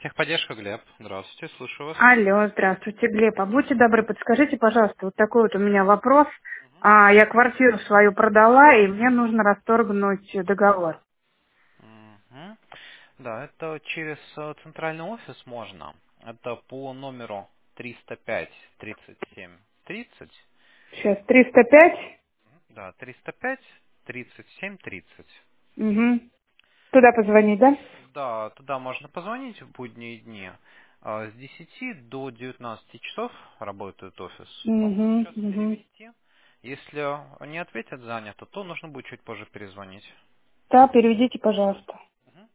Техподдержка, Глеб. Здравствуйте, слушаю вас. Алло, здравствуйте, Глеб. А будьте добры, подскажите, пожалуйста, вот такой вот у меня вопрос. Я квартиру свою продала, и мне нужно расторгнуть договор. Мгм. Да, это через центральный офис можно. Это по номеру 305 37 30. Сейчас 305. Да, 305 37 30. Угу. Туда позвонить, да? Да, туда можно позвонить в будние дни. С 10 до 19 часов работает офис. Могу Угу, сейчас угу. перевести. Если не ответят занято, то нужно будет чуть позже перезвонить. Да, переведите, пожалуйста. Мгм.